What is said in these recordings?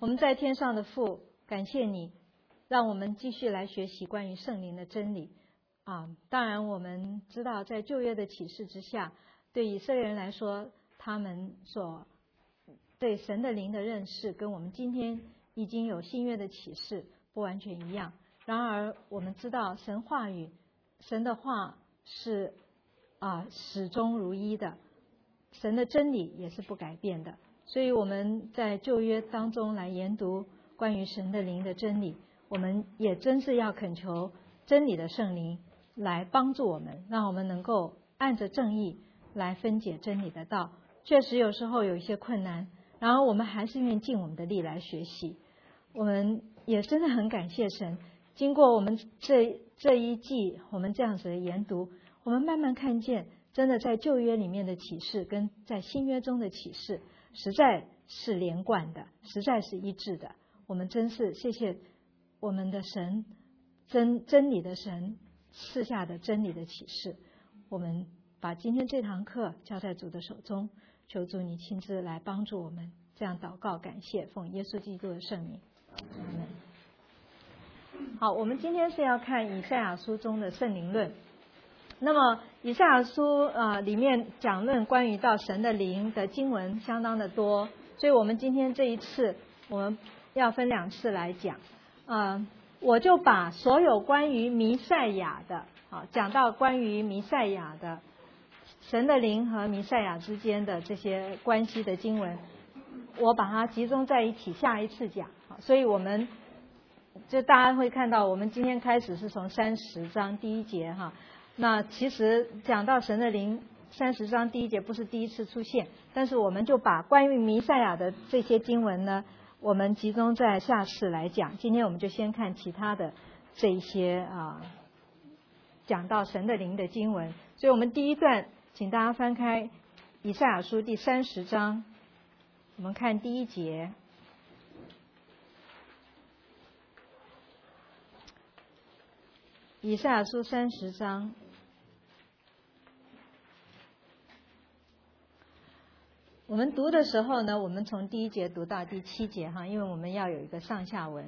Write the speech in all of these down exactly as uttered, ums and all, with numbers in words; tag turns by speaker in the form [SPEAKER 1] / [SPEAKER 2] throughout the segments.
[SPEAKER 1] 我们在天上的父，感谢你，让我们继续来学习关于圣灵的真理啊。当然，我们知道在旧约的启示之下，对以色列人来说，他们所对神的灵的认识，跟我们今天已经有新约的启示不完全一样。然而，我们知道神话语，神的话是啊始终如一的，神的真理也是不改变的。所以我们在旧约当中来研读关于神的灵的真理，我们也真是要恳求真理的圣灵来帮助我们，让我们能够按着正义来分解真理的道。确实有时候有一些困难，然后我们还是愿意尽我们的力来学习。我们也真的很感谢神，经过我们这这一季我们这样子的研读，我们慢慢看见真的在旧约里面的启示跟在新约中的启示实在是连贯的，实在是一致的。我们真是谢谢我们的神，真真理的神赐下的真理的启示。我们把今天这堂课交在主的手中，求主你亲自来帮助我们。这样祷告感谢，奉耶稣基督的圣名。好，我们今天是要看以赛亚书中的圣灵论。那么以赛亚书呃里面讲论关于到神的灵的经文相当的多，所以我们今天这一次我们要分两次来讲。呃我就把所有关于弥赛亚的啊讲到关于弥赛亚的神的灵和弥赛亚之间的这些关系的经文，我把它集中在一起，下一次讲。所以我们就大家会看到，我们今天开始是从三十章第一节哈。那其实讲到神的灵，三十章第一节不是第一次出现，但是我们就把关于弥赛亚的这些经文呢，我们集中在下次来讲。今天我们就先看其他的这一些啊，讲到神的灵的经文。所以我们第一段，请大家翻开以赛亚书第三十章，我们看第一节。以赛亚书三十章，我们读的时候呢，我们从第一节读到第七节哈，因为我们要有一个上下文。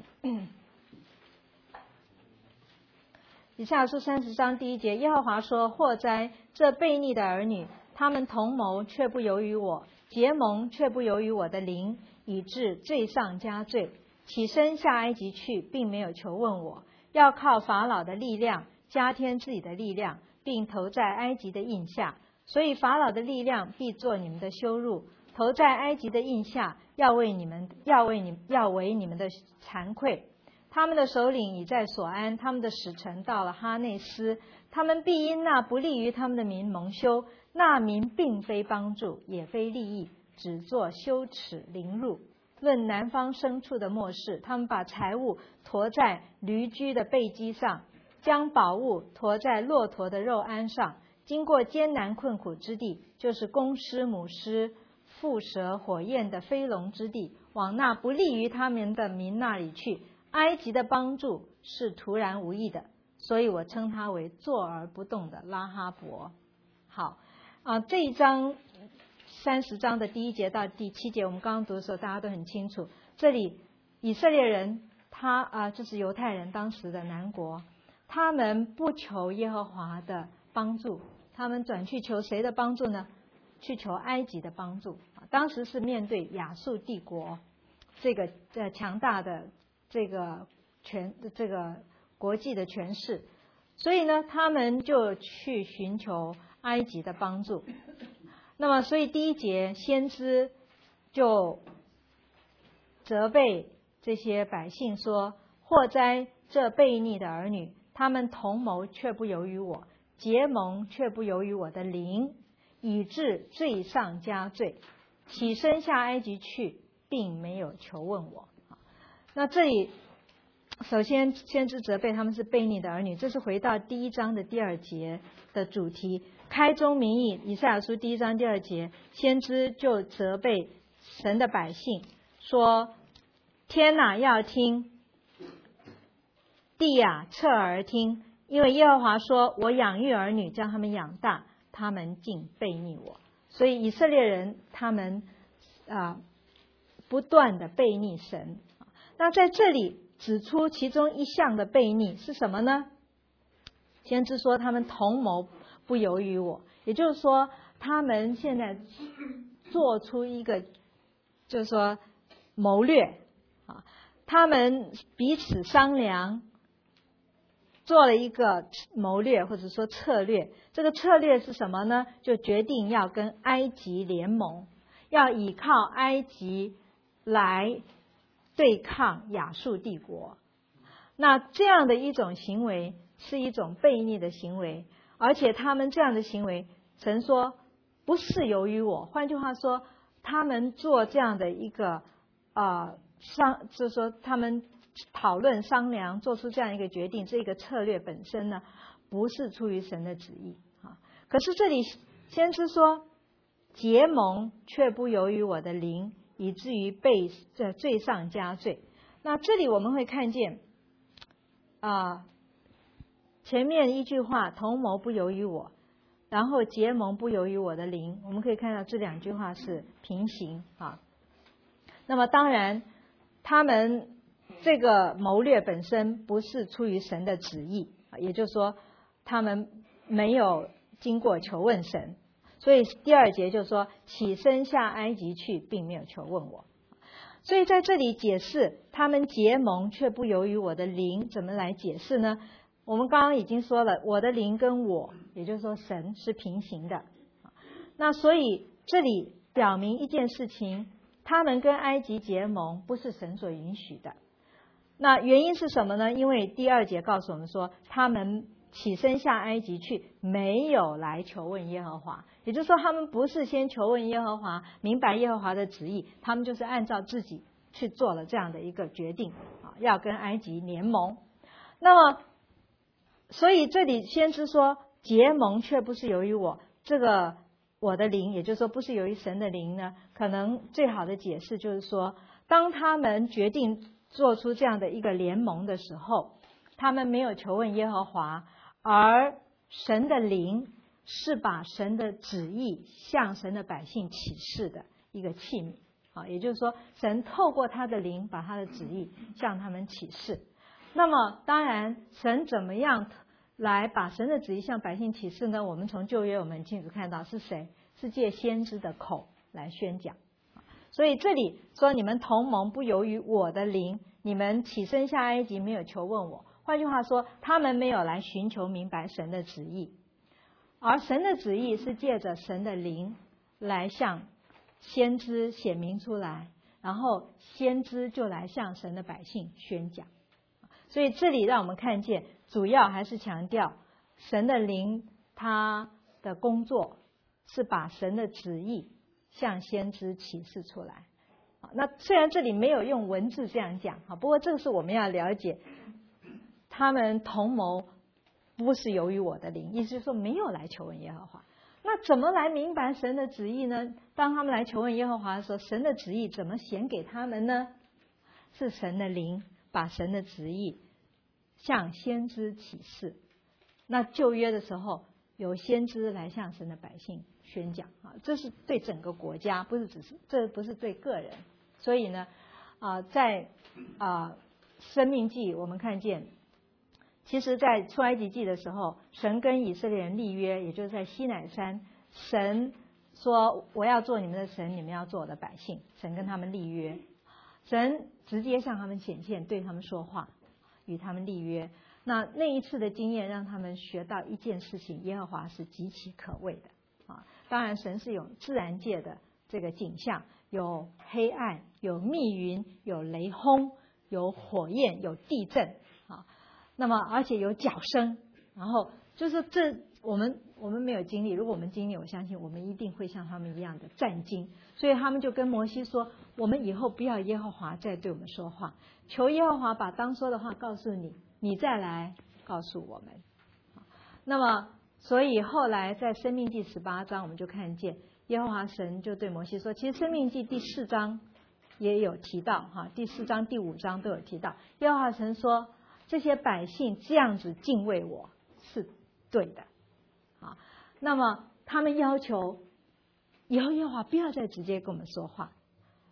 [SPEAKER 1] 以赛亚书三十章第一节，耶和华说：祸哉，这悖逆的儿女，他们同谋却不由于我，结盟却不由于我的灵，以致罪上加罪，起身下埃及去，并没有求问我。要靠法老的力量加添自己的力量，并投在埃及的印下，所以法老的力量必做你们的羞辱，投在埃及的印下，要为你们要为你要为你们的惭愧。他们的首领已在所安，他们的使臣到了哈内斯，他们必因那不利于他们的民蒙羞，那民并非帮助，也非利益，只做羞耻凌辱。论南方牲畜的末世，他们把财物驮在驴驹的背脊上，将宝物驮在骆驼的肉鞍上，经过艰难困苦之地，就是公狮母狮、蝮蛇火焰的飞龙之地，往那不利于他们的民那里去。埃及的帮助是突然无益的，所以我称它为坐而不动的拉哈伯。好啊，这一章三十章的第一节到第七节，我们刚刚读的时候大家都很清楚。这里以色列人他啊，这是犹太人当时的南国，他们不求耶和华的帮助，他们转去求谁的帮助呢？去求埃及的帮助。当时是面对亚述帝国这个呃强大的这个权这个国际的权势，所以呢，他们就去寻求埃及的帮助。那么，所以第一节先知就责备这些百姓说：祸哉，这悖逆的儿女，他们同谋却不由于我，结盟却不由于我的灵，以致罪上加罪，起身下埃及去，并没有求问我。那这里首先先知责备他们是悖逆的儿女，这是回到第一章的第二节的主题。开宗明义，以赛亚书第一章第二节，先知就责备神的百姓说：天哪，要听，地呀，侧耳听，因为耶和华说：我养育儿女，将他们养大，他们竟悖逆我。所以以色列人他们啊、呃、 不断的悖逆神。那在这里指出其中一项的悖逆是什么呢？先知说他们同谋不由于我，也就是说他们现在做出一个就是说谋略啊，他们彼此商量，做了一个谋略或者说策略。这个策略是什么呢？就决定要跟埃及联盟，要依靠埃及来对抗亚述帝国。那这样的一种行为是一种悖逆的行为，而且他们这样的行为，神说不是由于我。换句话说，他们做这样的一个呃商，就是说他们讨论商量，做出这样一个决定，这个策略本身呢，不是出于神的旨意啊。可是这里先知说，结盟却不由于我的灵，以至于被这罪上加罪。那这里我们会看见啊，前面一句话同谋不由于我，然后结盟不由于我的灵，我们可以看到这两句话是平行啊。那么当然他们这个谋略本身不是出于神的旨意，也就是说他们没有经过求问神，所以第二节就说起身下埃及去，并没有求问我。所以在这里解释他们结盟却不由于我的灵，怎么来解释呢？我们刚刚已经说了，我的灵跟我，也就是说神是平行的。那所以这里表明一件事情，他们跟埃及结盟不是神所允许的。那原因是什么呢？因为第二节告诉我们说，他们起身下埃及去，没有来求问耶和华。也就是说他们不是先求问耶和华，明白耶和华的旨意，他们就是按照自己去做了这样的一个决定啊，要跟埃及联盟。那么所以这里先知说结盟却不是由于我，这个我的灵，也就是说不是由于神的灵呢，可能最好的解释就是说，当他们决定做出这样的一个联盟的时候，他们没有求问耶和华，而神的灵是把神的旨意向神的百姓启示的一个器皿啊，也就是说神透过他的灵把他的旨意向他们启示。那么当然神怎么样来把神的旨意向百姓启示呢？我们从旧约我们清楚看到是谁，是借先知的口来宣讲。所以这里说你们同盟不由于我的灵，你们起身下埃及没有求问我。换句话说，他们没有来寻求明白神的旨意，而神的旨意是借着神的灵来向先知显明出来，然后先知就来向神的百姓宣讲。所以这里让我们看见，主要还是强调神的灵他的工作是把神的旨意向先知启示出来。那虽然这里没有用文字这样讲，不过这个是我们要了解，他们同谋不是由于我的灵，意思就是说没有来求问耶和华。那怎么来明白神的旨意呢？当他们来求问耶和华的时候，神的旨意怎么显给他们呢？是神的灵把神的旨意向先知启示。那旧约的时候有先知来向神的百姓宣讲啊，这是对整个国家，不是只是这不是对个人。所以呢，啊、呃，在啊、呃、申命记我们看见，其实在出埃及记的时候，神跟以色列人立约，也就是在西乃山，神说我要做你们的神，你们要做我的百姓。神跟他们立约，神直接向他们显现，对他们说话，与他们立约。那那一次的经验让他们学到一件事情，耶和华是极其可畏的啊！当然神是有自然界的这个景象，有黑暗，有密云，有雷轰，有火焰，有地震啊。那么而且有脚声，然后就是这我们我们没有经历，如果我们经历，我相信我们一定会像他们一样的战惊。所以他们就跟摩西说，我们以后不要耶和华再对我们说话，求耶和华把当说的话告诉你，你再来告诉我们。那么所以后来在申命记十八章我们就看见耶和华神就对摩西说，其实申命记第四章也有提到哈，第四章第五章都有提到，耶和华神说这些百姓这样子敬畏我是对的啊。那么他们要求以后耶和华不要再直接跟我们说话，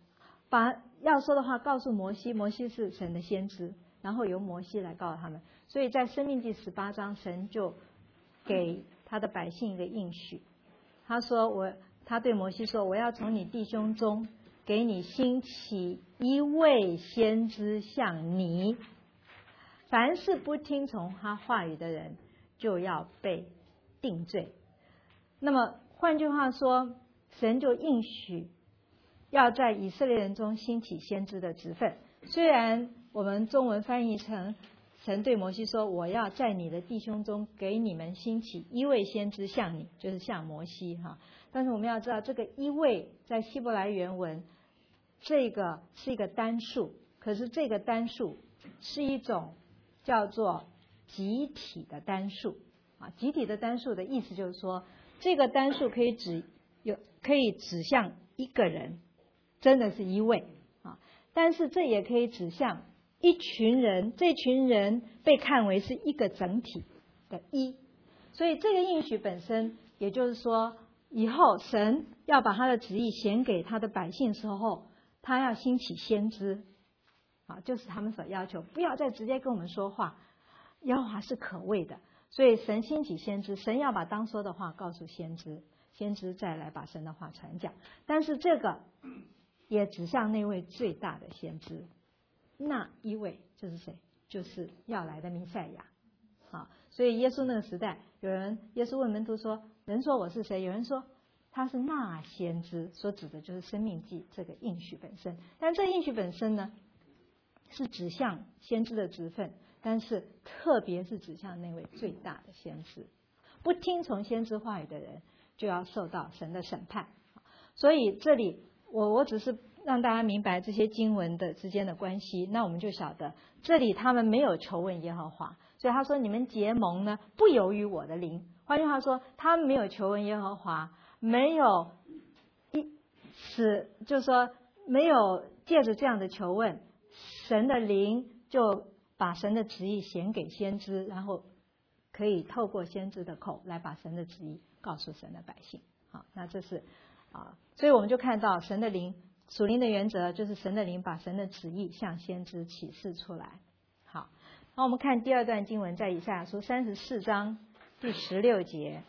[SPEAKER 1] 把要说的话告诉摩西，摩西是神的先知，然后由摩西来告诉他们。所以在申命记十八章，神就给他的百姓一个应许，他说我他对摩西说，我要从你弟兄中给你兴起一位先知像你，凡是不听从他话语的人就要被定罪。那么换句话说，神就应许要在以色列人中兴起先知的职分。虽然我们中文翻译成神对摩西说，我要在你的弟兄中给你们兴起一位先知像你，就是像摩西哈。但是我们要知道，这个一位在希伯来原文，这个是一个单数，可是这个单数是一种叫做集体的单数啊。集体的单数的意思就是说，这个单数可以指有可以指向一个人，真的是一位啊，但是这也可以指向一群人，这群人被看为是一个整体的一。所以这个应许本身，也就是说，以后神要把他的旨意显给他的百姓时候，他要兴起先知啊，就是他们所要求，不要再直接跟我们说话，耶和华是可畏的。所以神兴起先知，神要把当说的话告诉先知，先知再来把神的话传讲。但是这个也指向那位最大的先知，那一位就是谁？就是要来的弥赛亚。好，所以耶稣那个时代，有人耶稣问门徒说，人说我是谁？有人说他是那先知，所指的就是申命记这个应许本身。但这应许本身呢，是指向先知的职分，但是特别是指向那位最大的先知。不听从先知话语的人，就要受到神的审判。所以这里我我只是让大家明白这些经文的之间的关系，那我们就晓得这里他们没有求问耶和华，所以他说你们结盟呢，不由于我的灵。换句话说，他们没有求问耶和华，没有一使就是说没有借着这样的求问，神的灵就把神的旨意显给先知，然后可以透过先知的口来把神的旨意告诉神的百姓。好，那这是啊，所以我们就看到神的灵，属灵的原则就是神的灵把神的旨意向先知启示出来。好，那我们看第二段经文，在以赛亚书三十四章第十六节。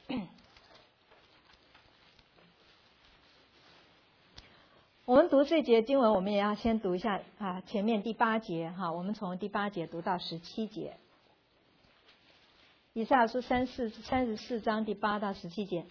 [SPEAKER 1] 我们读这节经文，我们也要先读一下啊前面第八节哈，我们从第八节读到十七节。以赛亚书三四三十四章第八到十七节。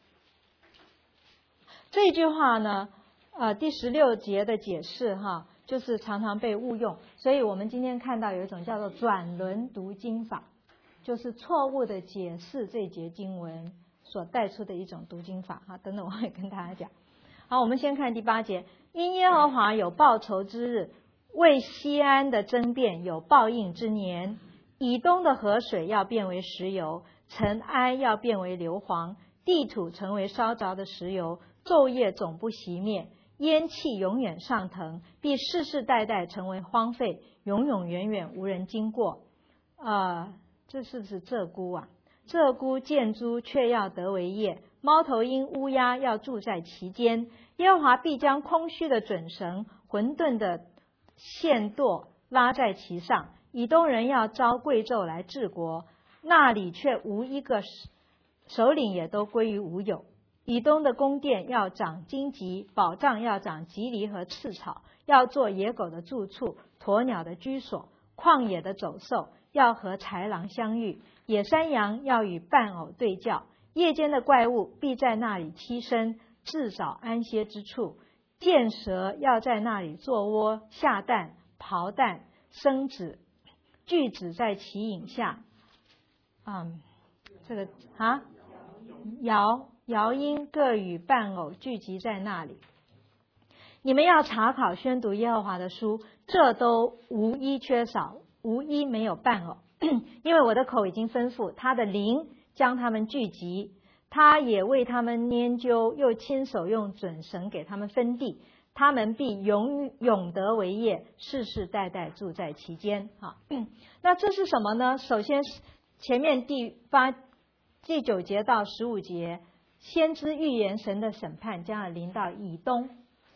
[SPEAKER 1] 这句话呢，呃，第十六节的解释哈，就是常常被误用，所以我们今天看到有一种叫做转轮读经法，就是错误的解释这节经文所带出的一种读经法哈。等等，我会跟大家讲。好，我们先看第八节，因耶和华有报仇之日，为西安的争辩有报应之年。以东的河水要变为石油，尘埃要变为硫磺，地土成为烧着的石油，昼夜总不熄灭，烟气永远上腾，必世世代代成为荒废，永永远远无人经过。呃，这是不是鹧鸪啊？鹧鸪见猪却要得为业，猫头鹰乌鸦要住在其间。耶和华必将空虚的准绳、混沌的线舵拉在其上。以东人要招贵胄来治国，那里却无一个首领，也都归于无有。以东的宫殿要长荆棘，宝藏要长棘藜和刺草，要做野狗的住处，鸵鸟的居所。旷野的走兽要和豺狼相遇，野山羊要与伴偶对叫。夜间的怪物必在那里栖身，自找安歇之处。箭蛇要在那里做窝，下蛋、刨蛋、生子，聚子在其影下。嗯，这个啊，摇摇鹰各与伴偶聚集在那里。你们要查考宣读耶和华的书，这都无一缺少，无一没有伴偶。因为我的口已经吩咐，他的灵将他们聚集，他也为他们研究，又亲手用准绳给他们分地，他们必永永得为业，世世代代住在其间。好，那这是什么呢？首先前面第八第九节到十五节，先知预言神的审判将要临到以东。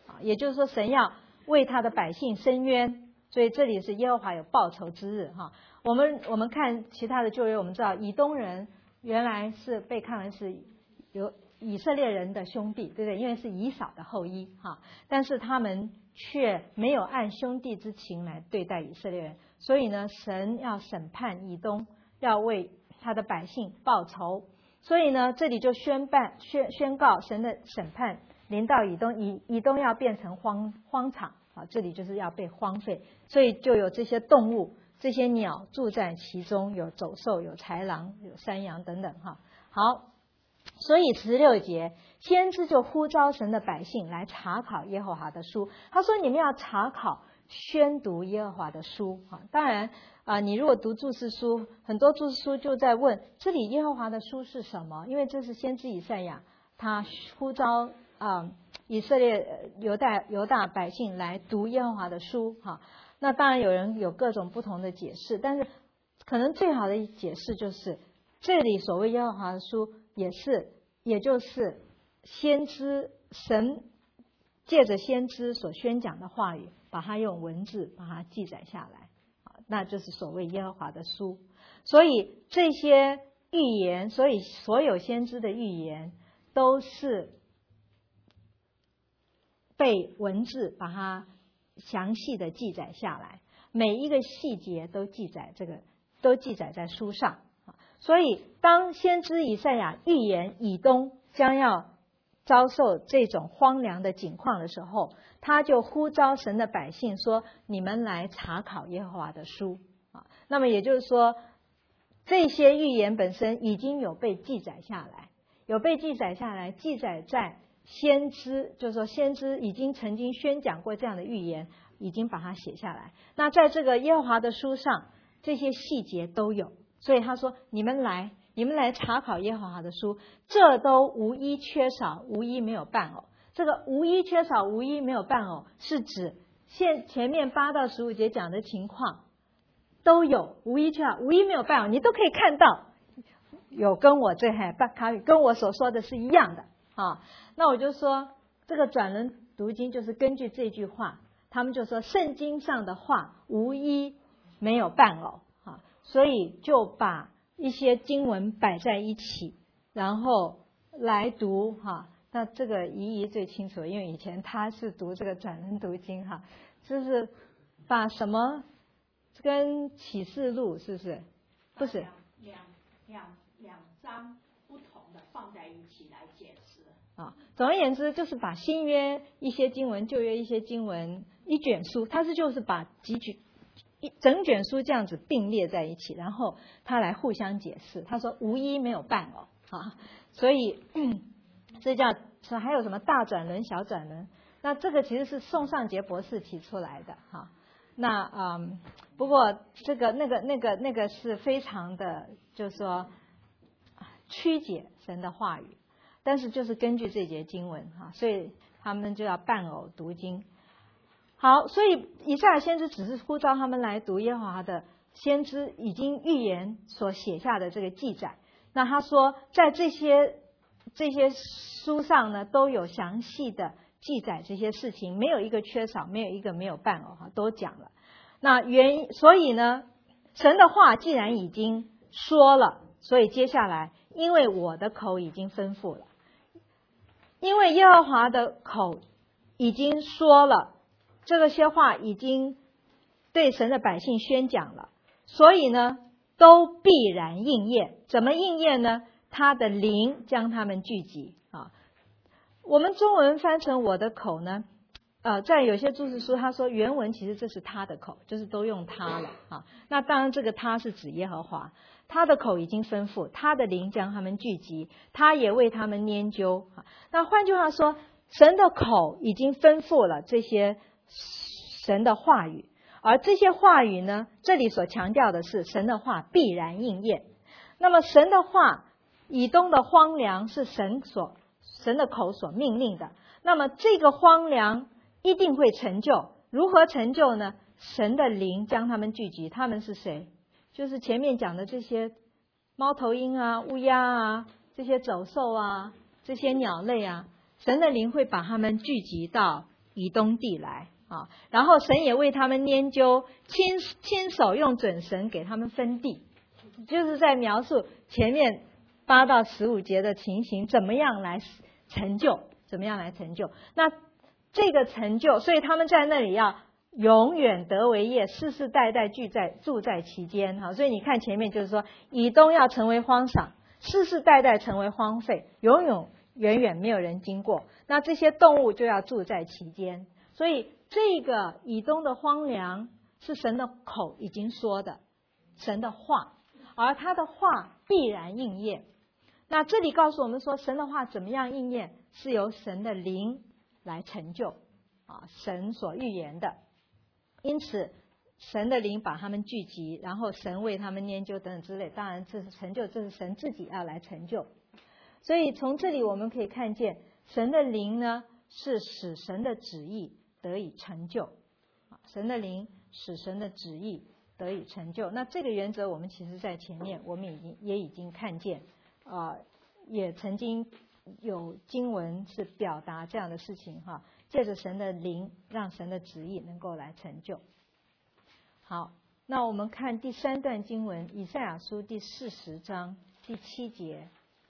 [SPEAKER 1] 啊，也就是说神要为他的百姓伸冤，所以这里是耶和华有报仇之日哈。我们我们看其他的旧约，我们知道以东人原来是被看为是有以色列人的兄弟，对不对？因为是以扫的后裔哈，但是他们却没有按兄弟之情来对待以色列人，所以呢，神要审判以东，要为他的百姓报仇。所以呢，这里就宣办宣宣告神的审判临到以东，以以东要变成荒荒场啊，这里就是要被荒废，所以就有这些动物、这些鸟住在其中，有走兽、有豺狼、有山羊等等哈。好，所以十六节，先知就呼召神的百姓来查考耶和华的书。他说：“你们要查考、宣读耶和华的书。”哈，当然啊，你如果读注释书，很多注释书就在问这里耶和华的书是什么？因为这是先知以赛亚他呼召啊以色列犹大犹大百姓来读耶和华的书哈。那当然有人有各种不同的解释，但是可能最好的解释就是这里所谓耶和华的书，也是也就是先知神借着先知所宣讲的话语，把它用文字把它记载下来。那就是所谓耶和华的书。所以这些预言，所以所有先知的预言都是被文字把它详细的记载下来，每一个细节都记载这个都记载在书上。所以当先知以赛亚预言以东将要遭受这种荒凉的景况的时候，他就呼召神的百姓说：“你们来查考耶和华的书。”啊，那么也就是说，这些预言本身已经有被记载下来，有被记载下来，记载在先知，就是说先知已经曾经宣讲过这样的预言，已经把它写下来。那在这个耶和华的书上，这些细节都有，所以他说：“你们来。”你们来查考耶和华的书，这都无一缺少，无一没有伴偶。这个无一缺少，无一没有伴偶，是指现前面八到十五节讲的情况都有，无一缺少，无一没有伴偶，你都可以看到，有跟我这还跟我所说的是一样的啊。那我就说，这个转轮读经就是根据这句话，他们就说圣经上的话无一没有伴偶啊，所以就把一些经文摆在一起，然后来读哈。那这个怡怡最清楚，因为以前他是读这个转轮读经哈，就是把什么跟启示录是不是？不是
[SPEAKER 2] 两两两章不同的放在一起来解释
[SPEAKER 1] 啊。总而言之，就是把新约一些经文、旧约一些经文一卷书，他是就是把几卷。一整卷书这样子并列在一起，然后他来互相解释。他说无一没有伴偶啊，所以这叫还有什么大转轮、小转轮？那这个其实是宋尚杰博士提出来的哈。那嗯，不过这个那个那个那个是非常的，就是说曲解神的话语，但是就是根据这节经文哈，所以他们就要伴偶读经。好，所以以赛亚先知只是呼召他们来读耶和华的先知已经预言所写下的这个记载。那他说，在这些这些书上呢，都有详细的记载这些事情，没有一个缺少，没有一个没有伴偶哈，都讲了。那原所以呢，神的话既然已经说了，所以接下来，因为我的口已经吩咐了，因为耶和华的口已经说了。这个些话已经对神的百姓宣讲了，所以呢，都必然应验。怎么应验呢？他的灵将他们聚集啊。我们中文翻成我的口呢，呃，在有些注释书他说原文其实这是他的口，就是都用他了啊。那当然这个他是指耶和华，他的口已经吩咐，他的灵将他们聚集，他也为他们研究啊。那换句话说，神的口已经吩咐了这些神的话语，而这些话语呢，这里所强调的是神的话必然应验。那么神的话，以东的荒凉是神所神的口所命令的，那么这个荒凉一定会成就。如何成就呢？神的灵将他们聚集。他们是谁？就是前面讲的这些猫头鹰啊、乌鸦啊、这些走兽啊、这些鸟类啊，神的灵会把他们聚集到以东地来啊。然后神也为他们研究，亲亲手用准绳给他们分地，就是在描述前面八到十五节的情形，怎么样来成就，怎么样来成就。那这个成就，所以他们在那里要永远得为业，世世代代聚在住在其间。好，所以你看前面就是说，以东要成为荒场，世世代代成为荒废，永永远远没有人经过。那这些动物就要住在其间。所以这个以东的荒凉是神的口已经说的，神的话，而他的话必然应验。那这里告诉我们说，神的话怎么样应验，是由神的灵来成就啊，神所预言的。因此神的灵把他们聚集，然后神为他们研究等等之类，当然这是成就，这是神自己要来成就。所以从这里我们可以看见，神的灵呢是使神的旨意得以成就，神的灵使神的旨意得以成就。那这个原则我们其实在前面我们已经也已经看见，呃，也曾经有经文是表达这样的事情哈，借着神的灵让神的旨意能够来成就。好，那我们看第三段经文，以赛亚书第四十章第七节。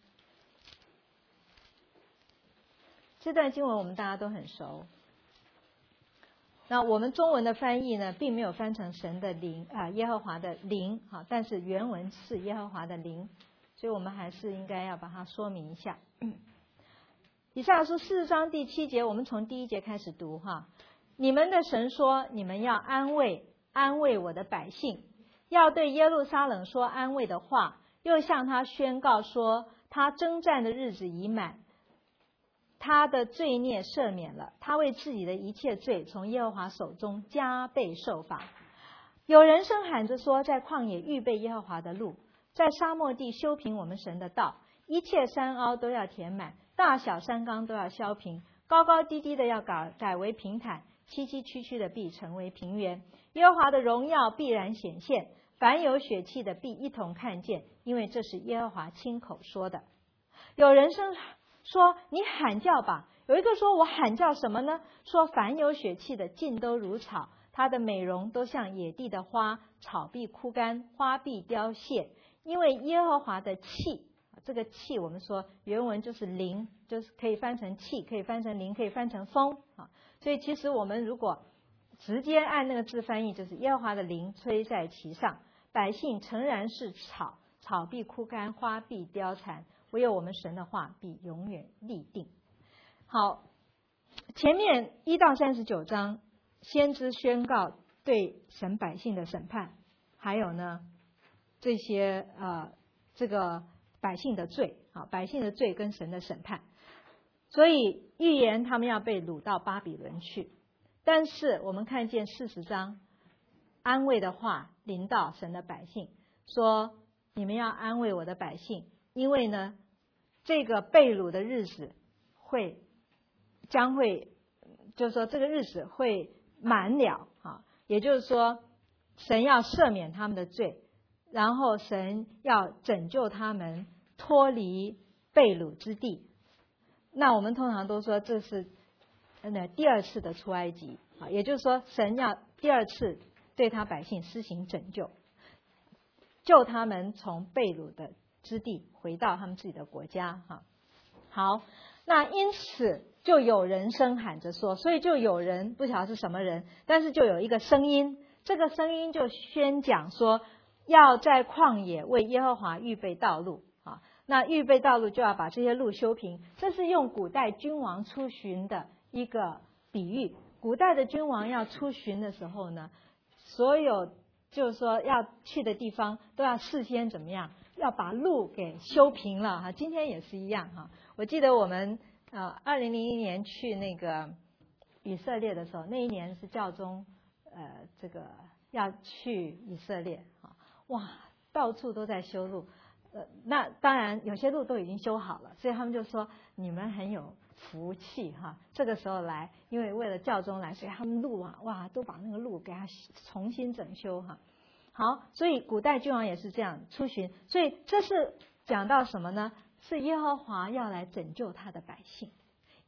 [SPEAKER 1] 这段经文我们大家都很熟，那我们中文的翻译呢，并没有翻成神的灵啊，耶和华的灵哈，但是原文是耶和华的灵，所以我们还是应该要把它说明一下。以赛亚书四十章第七节，我们从第一节开始读哈。你们的神说，你们要安慰安慰我的百姓，要对耶路撒冷说安慰的话，又向他宣告说，他征战的日子已满，他的罪孽赦免了，他为自己的一切罪从耶和华手中加倍受罚。有人声喊着说，在旷野预备耶和华的路，在沙漠地修平我们神的道，一切山凹都要填满，大小山冈都要削平，高高低低的要改改为平坦，崎崎岖岖的必成为平原。耶和华的荣耀必然显现，凡有血气的必一同看见，因为这是耶和华亲口说的。有人声说，你喊叫吧。有一个说，我喊叫什么呢？说凡有血气的尽都如草，它的美容都像野地的花，草必枯干，花必凋谢，因为耶和华的气，这个气我们说原文就是灵，就是可以翻成气，可以翻成灵，可以翻成风啊。所以其实我们如果直接按那个字翻译，就是耶和华的灵吹在其上，百姓诚然是草，草必枯干，花必凋残，唯有我们神的话必永远立定。好，前面一到三十九章，先知宣告对神百姓的审判，还有呢这些呃这个百姓的罪啊，百姓的罪跟神的审判，所以预言他们要被掳到巴比伦去。但是我们看见四十章安慰的话临到神的百姓，说你们要安慰我的百姓，因为呢这个被掳的日子会将会，就是说这个日子会满了啊，也就是说神要赦免他们的罪，然后神要拯救他们脱离被掳之地。那我们通常都说这是那第二次的出埃及啊，也就是说神要第二次对他百姓施行拯救，救他们从被掳的之地回到他们自己的国家哈。好，那因此就有人声喊着说，所以就有人不晓得是什么人，但是就有一个声音，这个声音就宣讲说，要在旷野为耶和华预备道路啊。那预备道路就要把这些路修平，这是用古代君王出巡的一个比喻。古代的君王要出巡的时候呢，所有就是说要去的地方都要事先怎么样，要把路给修平了哈。今天也是一样哈。我记得我们呃二零零一年去那个以色列的时候，那一年是教宗呃这个要去以色列啊，哇，到处都在修路。呃，那当然有些路都已经修好了，所以他们就说你们很有福气哈，这个时候来，因为为了教宗来，所以他们路啊，哇，都把那个路给他重新整修哈。好，所以古代君王也是这样出巡，所以这是讲到什么呢？是耶和华要来拯救他的百姓，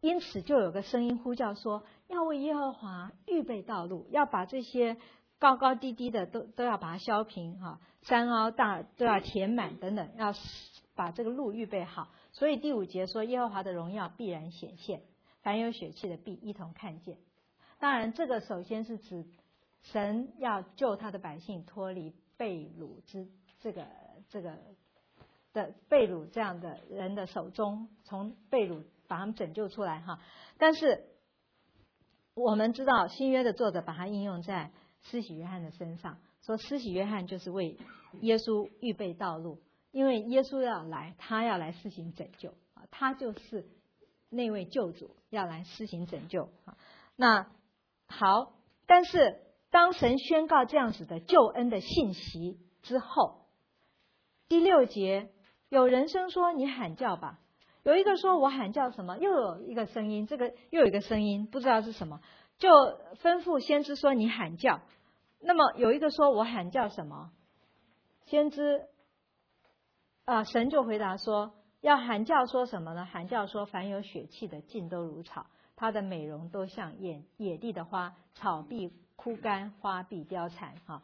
[SPEAKER 1] 因此就有个声音呼叫说，要为耶和华预备道路，要把这些高高低低的都都要把它削平哈，山凹大都要填满等等，要把这个路预备好。所以第五节说，耶和华的荣耀必然显现，凡有血气的必一同看见。当然这个首先是指神要救他的百姓脱离被掳之这个这个的被掳这样的人的手中，从被掳把他们拯救出来哈。但是我们知道新约的作者把它应用在施洗约翰的身上，说施洗约翰就是为耶稣预备道路，因为耶稣要来，他要来施行拯救啊，他就是那位救主要来施行拯救啊。那好，但是当神宣告这样子的救恩的信息之后，第六节有人声说你喊叫吧，有一个说我喊叫什么，又有一个声音，这个又有一个声音不知道是什么，就吩咐先知说你喊叫。那么有一个说我喊叫什么，先知啊、呃，神就回答说要喊叫说什么呢？喊叫说凡有血气的尽都如草，它的美容都像野野地的花，草必枯干，花必凋残哈。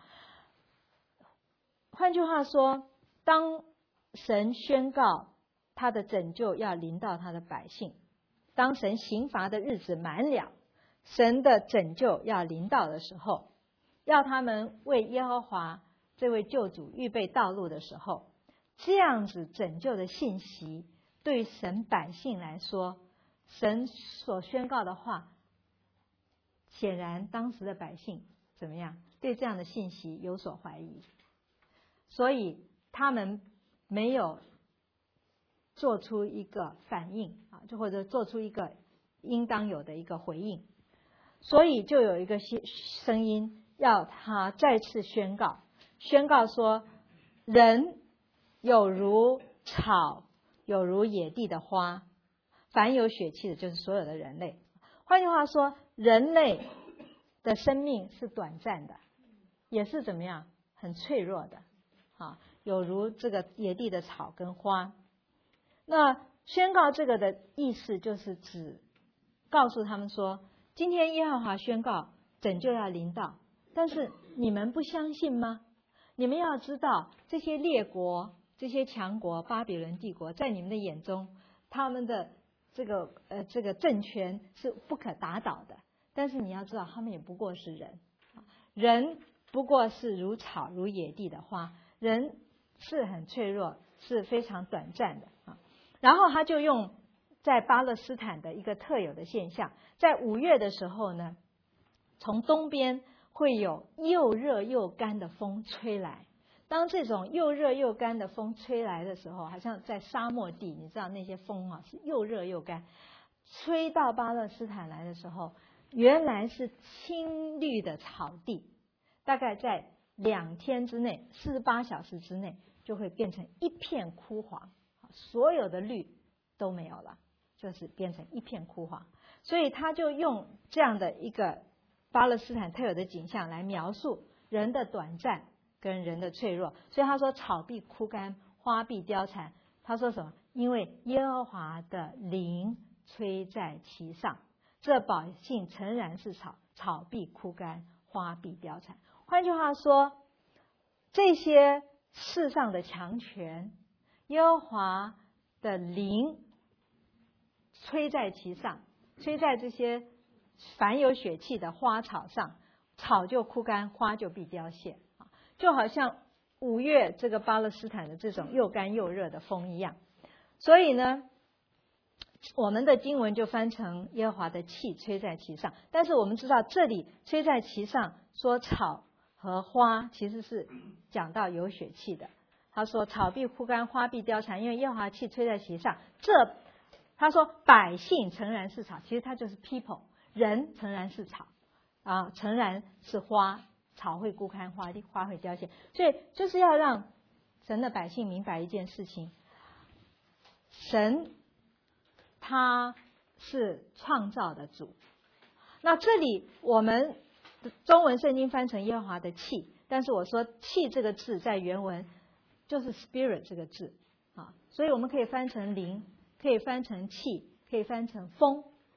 [SPEAKER 1] 换句话说，当神宣告他的拯救要临到他的百姓，当神刑罚的日子满了，神的拯救要临到的时候，要他们为耶和华这位救主预备道路的时候，这样子拯救的信息对神百姓来说，神所宣告的话，显然当时的百姓怎么样？对这样的信息有所怀疑，所以他们没有做出一个反应啊，就或者做出一个应当有的一个回应，所以就有一个声音要他再次宣告，宣告说人有如草，有如野地的花，凡有血气的就是所有的人类。换句话说，人类的生命是短暂的，也是怎么样很脆弱的啊，有如这个野地的草跟花。那宣告这个的意思就是指告诉他们说，今天耶和华宣告拯救要临到，但是你们不相信吗？你们要知道，这些列国这些强国巴比伦帝国在你们的眼中，他们的这个呃这个政权是不可打倒的，但是你要知道他们也不过是人，人不过是如草如野地的花，人是很脆弱，是非常短暂的啊。然后他就用在巴勒斯坦的一个特有的现象，在五月的时候呢，从东边会有又热又干的风吹来。当这种又热又干的风吹来的时候，好像在沙漠地，你知道那些风啊是又热又干，吹到巴勒斯坦来的时候，原来是青绿的草地，大概在两天之内，四十八小时之内，就会变成一片枯黄，所有的绿都没有了，就是变成一片枯黄。所以他就用这样的一个巴勒斯坦特有的景象来描述人的短暂跟人的脆弱。所以他说草必枯干，花必凋残。他说什么？因为耶和华的灵吹在其上，这百姓诚然是草，草必枯干，花必凋残。换句话说，这些世上的强权，耶和华的灵吹在其上，吹在这些凡有血气的花草上，草就枯干，花就必凋谢，就好像五月这个巴勒斯坦的这种又干又热的风一样。所以呢，我们的经文就翻成耶和华的气吹在其上，但是我们知道这里吹在其上说草和花其实是讲到有血气的。他说草必枯干，花必凋残，因为耶和华气吹在其上。这他说百姓诚然是草，其实他就是 people， 人诚然是草啊，诚然是花，草会枯干，花花会凋谢。所以就是要让神的百姓明白一件事情，神他是创造的主。那这里我们中文圣经翻成耶和华的气，但是我说气这个字在原文就是 spirit 这个字啊，所以我们可以翻成灵，可以翻成气，可以翻成风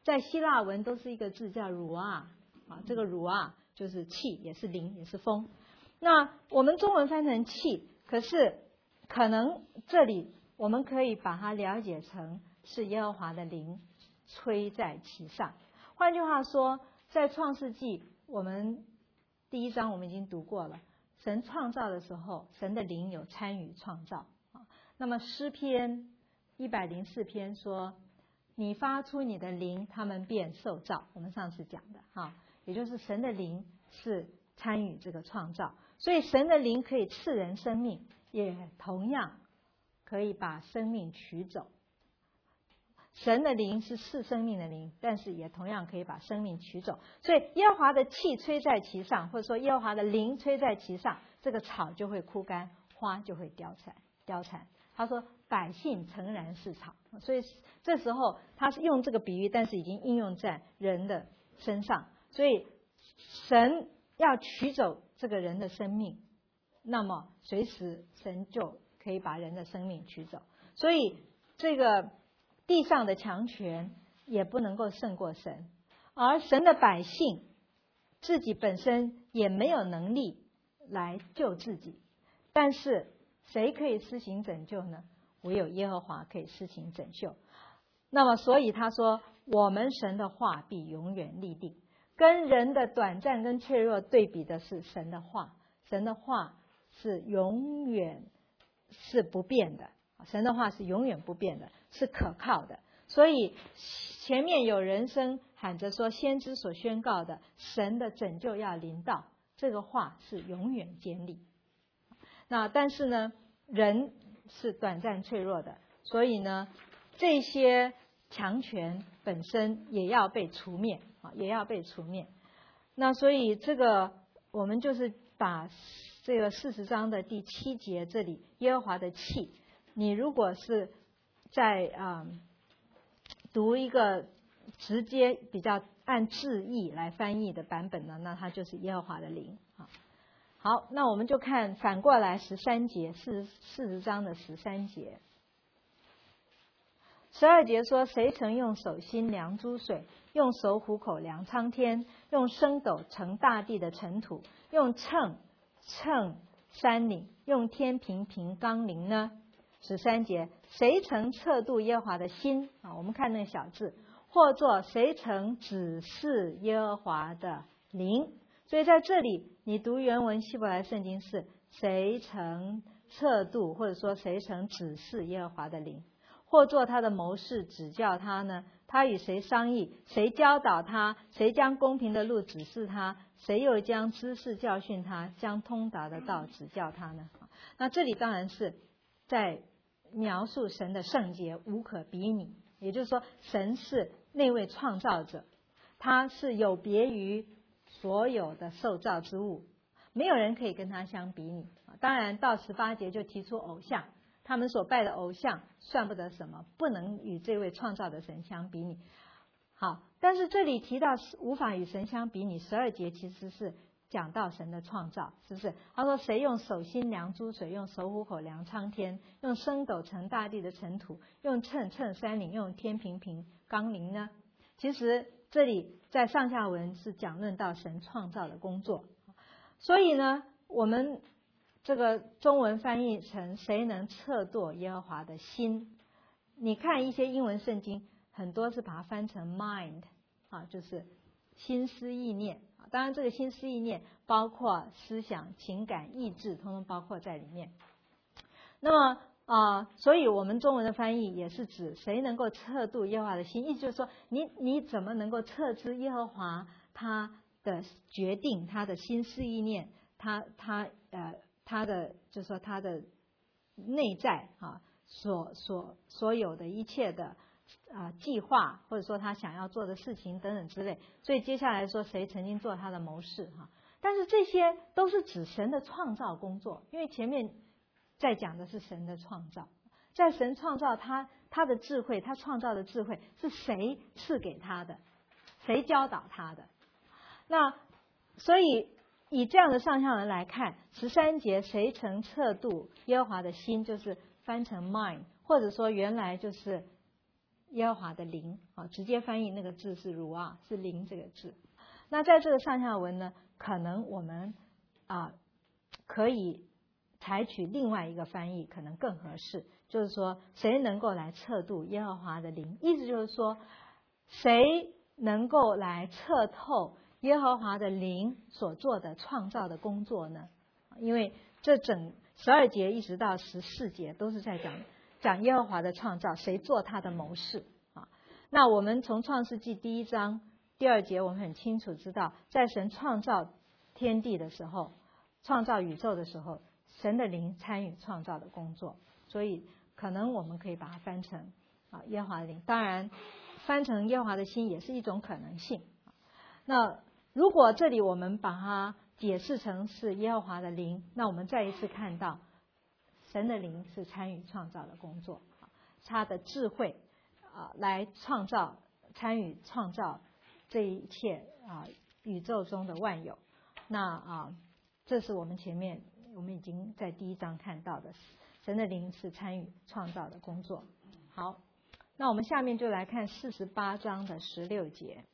[SPEAKER 1] 在希腊文都是一个字叫如啊啊，这个如啊就是气，也是灵，也是风。那我们中文翻成气，可是可能这里我们可以把它了解成是耶和华的灵吹在其上。换句话说，在创世纪我们第一章我们已经读过了，神创造的时候，神的灵有参与创造啊。那么诗篇一百零四篇说，你发出你的灵，他们便受造。我们上次讲的哈，也就是神的灵是参与这个创造，所以神的灵可以赐人生命，也同样可以把生命取走。神的灵是赐生命的灵，但是也同样可以把生命取走。所以耶和华的气吹在其上，或者说耶和华的灵吹在其上，这个草就会枯干，花就会凋残凋残。他说百姓诚然是草，所以这时候他是用这个比喻，但是已经应用在人的身上。所以神要取走这个人的生命，那么随时神就可以把人的生命取走。所以这个地上的强权也不能够胜过神，而神的百姓自己本身也没有能力来救自己。但是谁可以施行拯救呢？唯有耶和华可以施行拯救。那么所以他说，我们神的话必永远立定。跟人的短暂跟脆弱对比的是神的话，神的话是永远是不变的，神的话是永远不变的，是可靠的。所以前面有人声喊着说，先知所宣告的神的拯救要临到，这个话是永远坚立。那但是呢，人是短暂脆弱的，所以呢，这些强权本身也要被除灭啊，也要被除灭。那所以这个我们就是把这个四十章的第七节这里耶和华的气，你如果是在啊、嗯、读一个直接比较按字义来翻译的版本呢，那它就是耶和华的灵啊。好，那我们就看反过来十三节，四四十章的十三节。十二节说，谁曾用手心量诸水，用手虎口量苍天，用升斗盛大地的尘土，用秤称山岭，用天平平纲陵呢？十三节，谁曾测度耶和华的心啊？我们看那个小字，或作谁曾指示耶和华的灵？所以在这里你读原文希伯来圣经是谁曾测度，或者说谁曾指示耶和华的灵，或做他的谋士指教他呢？他与谁商议？谁教导他？谁将公平的路指示他？谁又将知识教训他？将通达的道指教他呢？那这里当然是在描述神的圣洁无可比拟，也就是说神是那位创造者，他是有别于所有的受造之物，没有人可以跟他相比拟。当然到十八节就提出偶像，他们所拜的偶像算不得什么，不能与这位创造的神相比拟。好，但是这里提到无法与神相比拟，十二节其实是讲到神的创造，是不是？他说谁用手心量诸水，用手虎口量苍天，用升斗盛大地的尘土，用秤称山岭，用天平平纲陵呢？其实这里在上下文是讲论到神创造的工作。所以呢，我们这个中文翻译成谁能测度耶和华的心？你看一些英文圣经很多是把它翻成 mind 啊，就是心思意念。当然这个心思意念包括思想、情感、意志，通通包括在里面。那么啊、呃，所以我们中文的翻译也是指谁能够测度耶和华的心，意思就是说你你怎么能够测知耶和华他的决定，他的心思意念，他他呃他的就是说他的内在啊，所所所有的一切的啊、呃、计划，或者说他想要做的事情等等之类。所以接下来说谁曾经做他的谋士哈，但是这些都是指神的创造工作，因为前面在讲的是神的创造，在神创造他他的智慧，他创造的智慧是谁赐给他的，谁教导他的。那所以以这样的上下文来看，十三节谁曾测度耶和华的心，就是翻成 mind， 或者说原来就是耶和华的灵啊，直接翻译那个字是如啊，是灵这个字。那在这个上下文呢，可能我们啊可以采取另外一个翻译，可能更合适，就是说谁能够来测度耶和华的灵？意思就是说，谁能够来测透耶和华的灵所做的创造的工作呢？因为这整十二节一直到十四节都是在讲讲耶和华的创造，谁做他的谋士啊？那我们从创世纪第一章第二节，我们很清楚知道，在神创造天地的时候，创造宇宙的时候，神的灵参与创造的工作，所以可能我们可以把它翻成啊耶和华的灵。当然，翻成耶和华的心也是一种可能性。那如果这里我们把它解释成是耶和华的灵，那我们再一次看到神的灵是参与创造的工作，他的智慧啊来创造，参与创造这一切啊宇宙中的万有。那啊，这是我们前面我们已经在第一章看到的，神的灵是参与创造的工作。好，那我们下面就来看四十八章的十六节。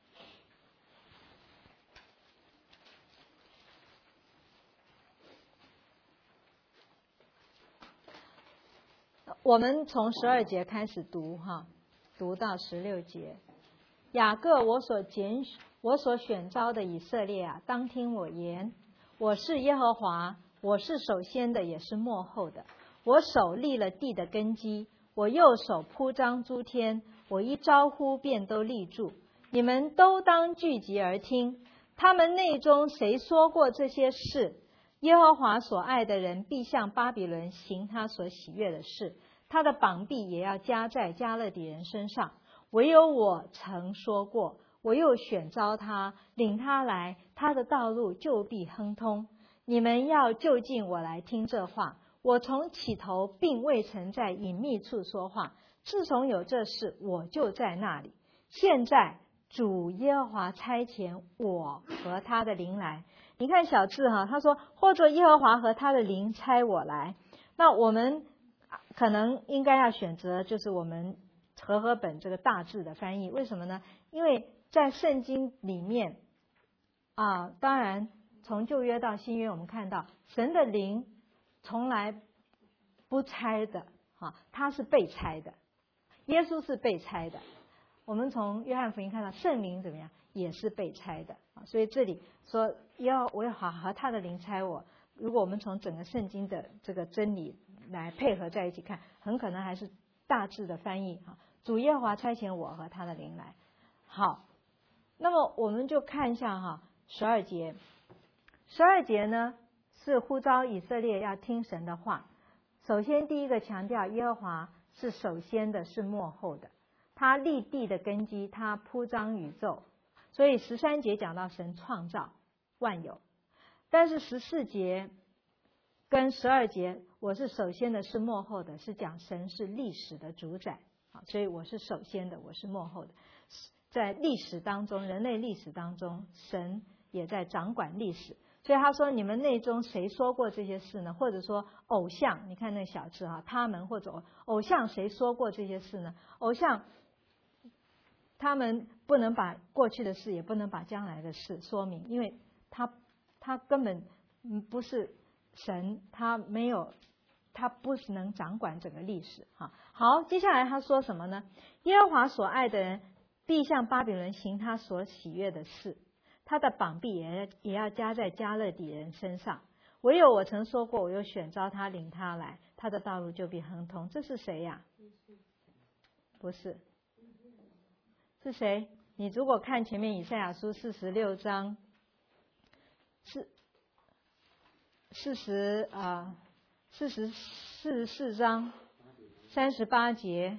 [SPEAKER 1] 我们从十二节开始读哈，读到十六节。雅各，我所拣我所选召的以色列啊，当听我言。我是耶和华，我是首先的，也是末后的。我手立了地的根基，我右手铺张诸天。我一招呼，便都立住。你们都当聚集而听。他们内中谁说过这些事？耶和华所爱的人必向巴比伦行他所喜悦的事，他的膀臂也要加在迦勒底人身上。唯有我曾说过，我又选召他，领他来，他的道路就必亨通。你们要就近我来听这话。我从起头并未曾在隐秘处说话，自从有这事，我就在那里。现在主耶和华差遣我和他的灵来。你看小字哈，他说或者耶和华和他的灵差我来。那我们可能应该要选择就是我们和合本这个大字的翻译。为什么呢？因为在圣经里面啊，当然从旧约到新约，我们看到神的灵从来不差的啊，他是被差的，耶稣是被差的。我们从约翰福音看到圣灵怎么样，也是被差的啊。所以这里说要我要好和他的灵差我，如果我们从整个圣经的这个真理来配合在一起看，很可能还是大致的翻译哈。主耶和华差遣我和他的灵来。好，那么我们就看一下哈，十二节。十二节呢是呼召以色列要听神的话。首先第一个强调耶和华是首先的，是末后的。他立地的根基，他铺张宇宙。所以十三节讲到神创造万有，但是十四节跟十二节，我是首先的，是末后的，是讲神是历史的主宰。所以我是首先的，我是末后的。在历史当中，人类历史当中，神也在掌管历史。所以他说你们内中谁说过这些事呢？或者说偶像，你看那小字哈，他们或者偶像谁说过这些事呢？偶像他们不能把过去的事，也不能把将来的事说明，因为他他根本不是神，他没有，他不是能掌管整个历史哈。好，接下来他说什么呢？耶和华所爱的人必向巴比伦行他所喜悦的事，他的膀臂也也要加在迦勒底人身上。唯有我曾说过，我又选召他，领他来，他的道路就必亨通。这是谁呀？不是，是谁？你如果看前面以赛亚书四十六章，四四十啊四十四十四章三十八节。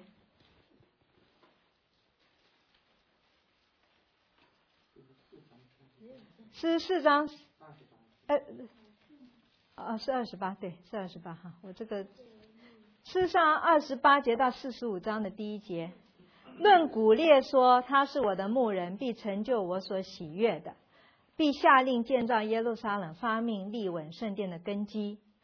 [SPEAKER 1] 四十四章，呃，啊是二十八，对，是二十八哈。我这个四上二十八节到四十五章的第一节，论古列说，他是我的牧人，必成就我所喜悦的，必下令建造耶路撒冷，发命立稳圣殿的根基。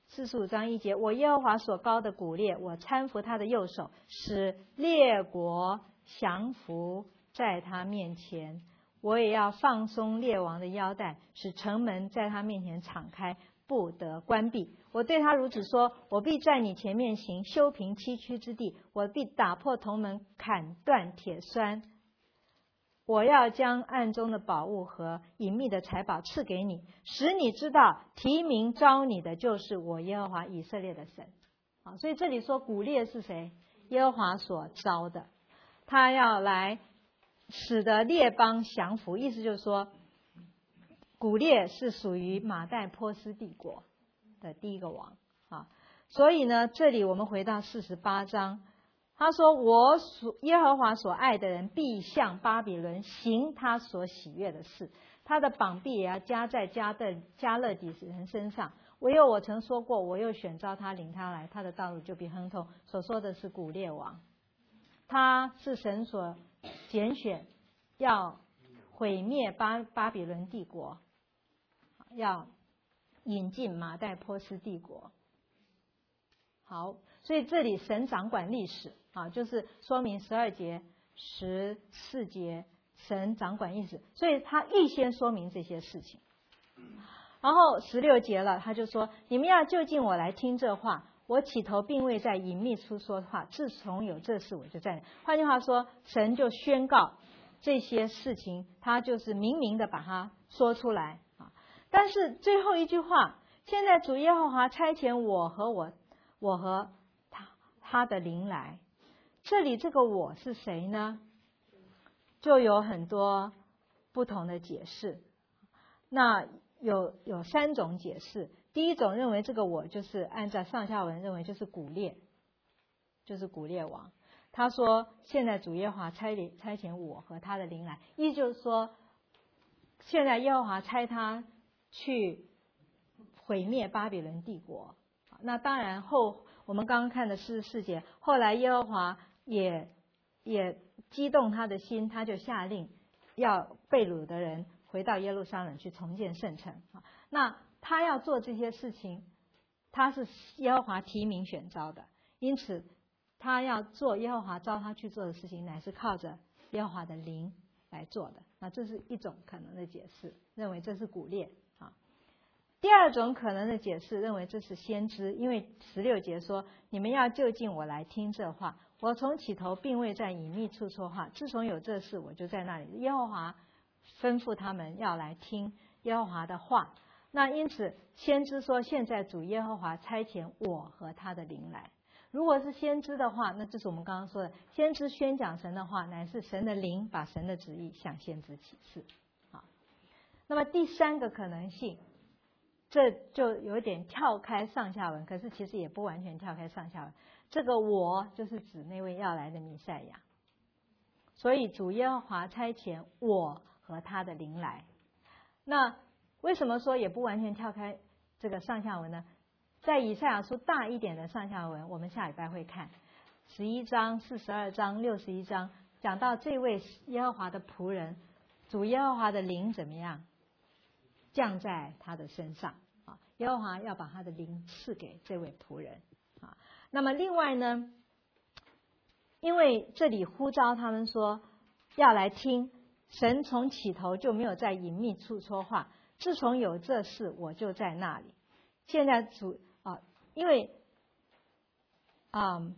[SPEAKER 1] 四十五章一节，我耶和华所高的古列，我搀扶他的右手，使列国降服在他面前。我也要放松列王的腰带，使城门在他面前敞开，不得关闭。我对他如此说：我必在你前面行，修平崎岖之地；我必打破铜门，砍断铁栓。我要将暗中的宝物和隐秘的财宝赐给你，使你知道提名招你的就是我耶和华以色列的神。好，所以这里说古列是谁？耶和华所招的，他要来使得列邦降服，意思就是说，古列是属于马代波斯帝国的第一个王啊。所以呢，这里我们回到四十八章，他说：我所耶和华所爱的人必向巴比伦行他所喜悦的事，他的膀臂也要加在加的加勒底人身上。唯有我曾说过，我又选召他，领他来，他的道路就必亨通。所说的是古列王，他是神所拣选，要毁灭巴巴比伦帝国，要引进马代波斯帝国。好，所以这里神掌管历史啊，就是说明十二节、十四节神掌管历史，所以他预先说明这些事情。然后十六节了，他就说：你们要就近我来听这话。我起头并未在隐秘处说话，自从有这事我就在。换句话说，神就宣告这些事情，他就是明明的把它说出来啊。但是最后一句话，现在主耶和华差遣我和我我和他他的灵来，这里这个我是谁呢？就有很多不同的解释。那有有三种解释。第一种认为这个我就是按照上下文认为就是古列，就是古列王。他说现在主耶和华差差遣我和他的灵来，意思就是说现在耶和华差他去毁灭巴比伦帝国。那当然后我们刚刚看的是四节，后来耶和华也也激动他的心，他就下令要被掳的人回到耶路撒冷去重建圣城。那他要做这些事情，他是耶和华提名选召的，因此他要做耶和华召他去做的事情，乃是靠着耶和华的灵来做的。那这是一种可能的解释，认为这是古列啊。第二种可能的解释认为这是先知，因为十六节说：你们要就近我来听这话。我从起头并未在隐秘处说话，自从有这事我就在那里。耶和华吩咐他们要来听耶和华的话。那因此先知说现在主耶和华差遣我和他的灵来。如果是先知的话，那就是我们刚刚说的，先知宣讲神的话，乃是神的灵把神的旨意向先知启示。好，那么第三个可能性，这就有点跳开上下文，可是其实也不完全跳开上下文。这个我就是指那位要来的弥赛亚，所以主耶和华差遣我和他的灵来。那为什么说也不完全跳开这个上下文呢？在以赛亚书大一点的上下文，我们下礼拜会看十一章、四十二章、六十一章，讲到这位耶和华的仆人，主耶和华的灵怎么样降在他的身上啊？耶和华要把他的灵赐给这位仆人啊。那么另外呢，因为这里呼召他们说要来听，神从起头就没有在隐秘处说话。自从有这事，我就在那里。现在主啊，因为啊、嗯，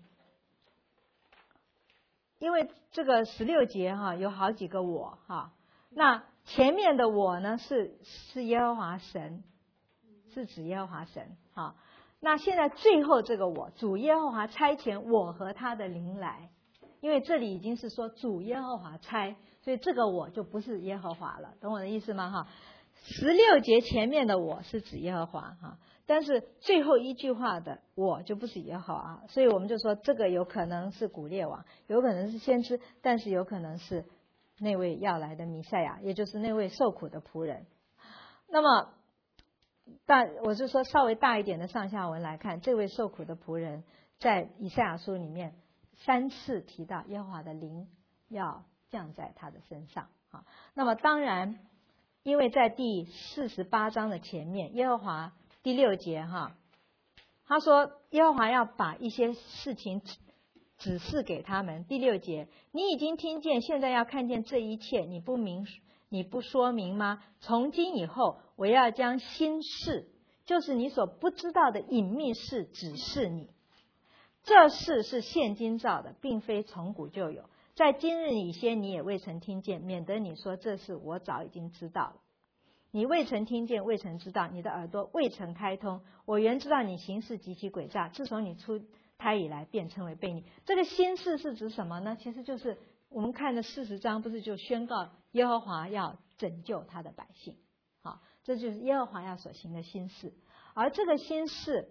[SPEAKER 1] 因为这个十六节哈、啊、有好几个我哈、啊，那前面的我呢是是耶和华神，是指耶和华神哈、啊。那现在最后这个我，主耶和华差遣我和他的灵来，因为这里已经是说主耶和华差，所以这个我就不是耶和华了，懂我的意思吗？哈。十六节前面的我是指耶和华哈，但是最后一句话的我就不是耶和华，所以我们就说这个有可能是古列王，有可能是先知，但是有可能是那位要来的弥赛亚，也就是那位受苦的仆人。那么但我是说稍微大一点的上下文来看，这位受苦的仆人在以赛亚书里面三次提到耶和华的灵要降在他的身上啊。那么当然因为在第四十八章的前面，耶和华第六节哈， 他说耶和华要把一些事情指示给他们。第六节，你已经听见，现在要看见这一切，你不明你不说明吗？从今以后，我要将新事，就是你所不知道的隐秘事指示你。这事是现今造的，并非从古就有，在今日以先你也未曾听见，免得你说这事我早已经知道了。你未曾听见，未曾知道，你的耳朵未曾开通。我原知道你行事极其诡诈，自从你出胎以来，便称为悖逆。这个新事是指什么呢？其实就是我们看的四十章，不是就宣告耶和华要拯救他的百姓？好，这就是耶和华要所行的新事。而这个新事，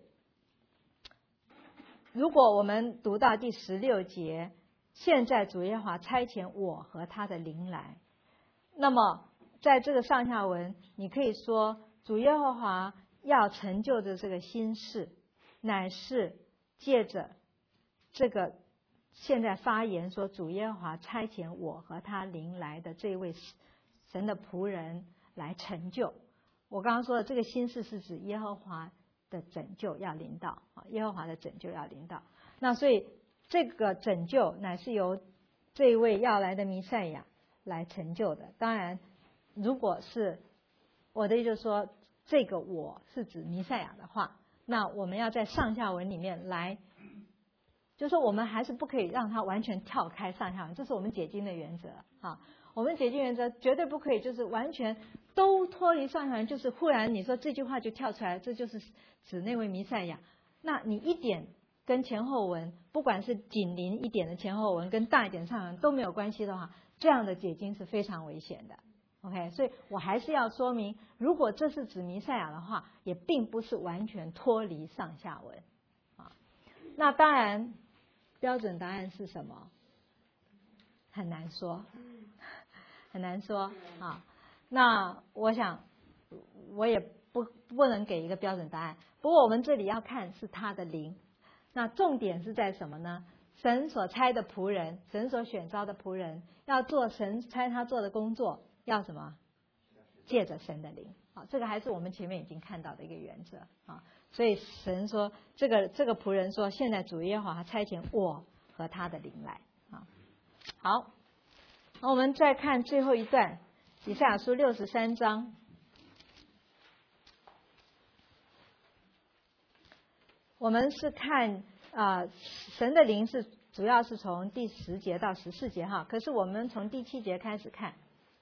[SPEAKER 1] 如果我们读到第十六节，现在主耶和华差遣我和他的灵来，那么在这个上下文，你可以说主耶和华要成就的这个新事，乃是借着这个现在发言说主耶和华差遣我和他灵来的这位神的仆人来成就。我刚刚说的这个新事是指耶和华的拯救要临到，耶和华的拯救要临到。那所以这个拯救乃是由这位要来的弥赛亚来成就的。当然如果是我的意思就是说，这个我是指弥赛亚的话，那我们要在上下文里面来，就是说我们还是不可以让它完全跳开上下文，这是我们解经的原则啊。我们解经原则绝对不可以就是完全都脱离上下文，就是忽然你说这句话就跳出来，这就是指那位弥赛亚，那你一点跟前后文，不管是紧邻一点的前后文跟大一点上下文都没有关系的话，这样的解经是非常危险的。OK， 所以我还是要说明，如果这是指弥赛亚的话，也并不是完全脱离上下文啊。那当然，标准答案是什么？很难说，很难说啊。那我想，我也不不能给一个标准答案。不过我们这里要看是他的灵，那重点是在什么呢？神所差的仆人，神所选召的仆人，要做神差他做的工作。要什么？借着神的灵，好，这个还是我们前面已经看到的一个原则啊。所以神说，这个这个仆人说，现在主耶和华差遣我和他的灵来啊。好，那我们再看最后一段，以赛亚书六十三章，我们是看啊、呃，神的灵是主要是从第十节到十四节哈，可是我们从第七节开始看。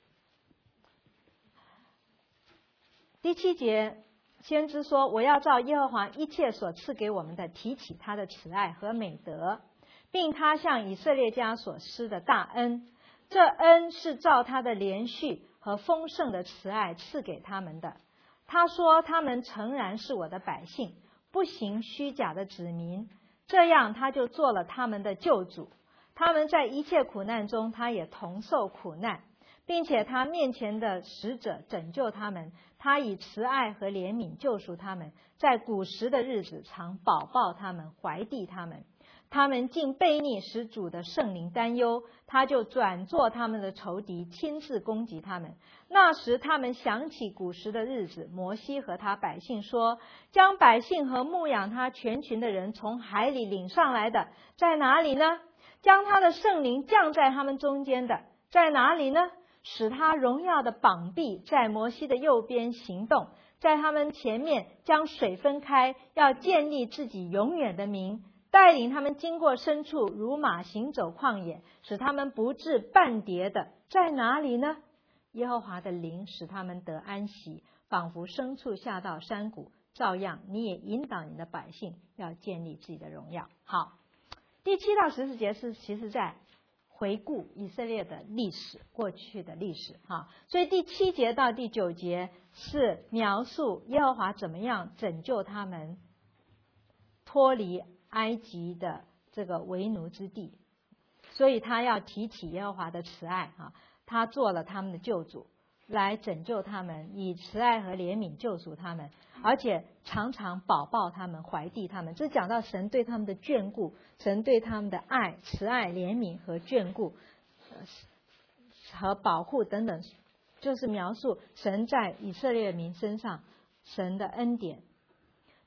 [SPEAKER 1] 第七节，先知说：“我要照耶和华一切所赐给我们的，提起他的慈爱和美德，并他向以色列家所施的大恩。这恩是照他的连续和丰盛的慈爱赐给他们的。他说：他们诚然是我的百姓，不行虚假的子民。这样，他就做了他们的救主。他们在一切苦难中，他也同受苦难。”并且他面前的使者拯救他们，他以慈爱和怜悯救赎他们，在古时的日子常保抱他们，怀庇他们。他们竟悖逆，使主的圣灵担忧，他就转作他们的仇敌，亲自攻击他们。那时他们想起古时的日子，摩西和他百姓说：将百姓和牧养他全群的人从海里领上来的，在哪里呢？将他的圣灵降在他们中间的，在哪里呢？使他荣耀的膀臂在摩西的右边行动，在他们前面将水分开，要建立自己永远的名，带领他们经过深处，如马行走旷野，使他们不致半跌的，在哪里呢？耶和华的灵使他们得安息，仿佛牲畜下到山谷，照样你也引导你的百姓，要建立自己的荣耀。好，第七到十四节是其实在回顾以色列的历史，过去的历史哈，所以第七节到第九节是描述耶和华怎么样拯救他们脱离埃及的这个为奴之地，所以他要提起耶和华的慈爱哈，他做了他们的救主，来拯救他们，以慈爱和怜悯救赎他们，而且常常保抱他们，怀庇他们。这讲到神对他们的眷顾，神对他们的爱、慈爱、怜悯和眷顾和保护等等，就是描述神在以色列民身上神的恩典。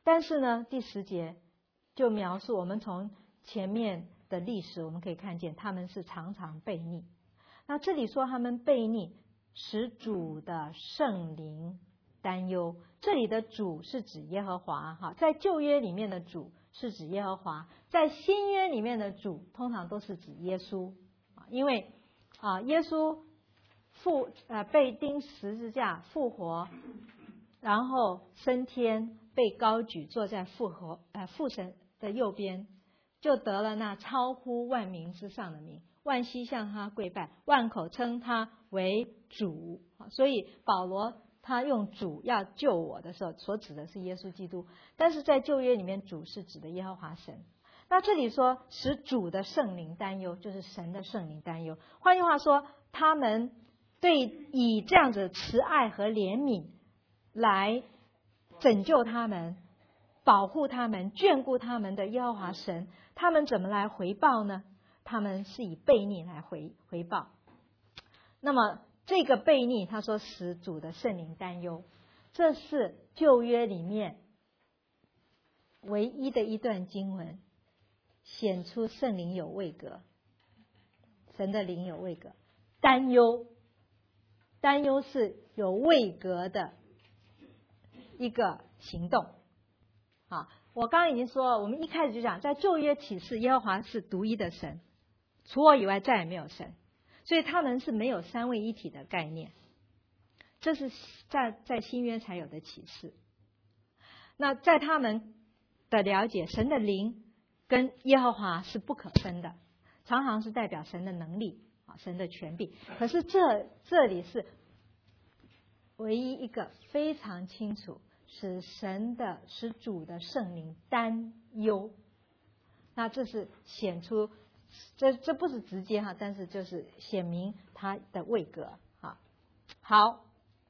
[SPEAKER 1] 但是呢，第十节就描述我们从前面的历史，我们可以看见他们是常常悖逆。那这里说他们悖逆，使主的圣灵担忧。这里的主是指耶和华哈，在旧约里面的主是指耶和华，在新约里面的主通常都是指耶稣啊，因为啊耶稣复呃被钉十字架复活，然后升天，被高举坐在复活呃父神的右边，就得了那超乎万民之上的名，万膝向他跪拜，万口称他为主。所以保罗他用主要救我的时候，所指的是耶稣基督，但是在旧约里面，主是指的耶和华神。那这里说使主的圣灵担忧，就是神的圣灵担忧。换句话说，他们对以这样子慈爱和怜悯来拯救他们、保护他们、眷顾他们的耶和华神，他们怎么来回报呢？他们是以悖逆来回回报。那么这个悖逆，他说使主的圣灵担忧，这是旧约里面唯一的一段经文，显出圣灵有位格，神的灵有位格。担忧，担忧是有位格的一个行动。好，我刚刚已经说了，我们一开始就讲，在旧约启示，耶和华是独一的神，除我以外再也没有神，所以他们是没有三位一体的概念，这是在在新约才有的启示。那在他们的了解，神的灵跟耶和华是不可分的，常常是代表神的能力啊，神的权柄。可是这这里是唯一一个非常清楚，使神的使主的圣灵担忧。那这是显出，这这不是直接哈，但是就是显明他的位格哈。好，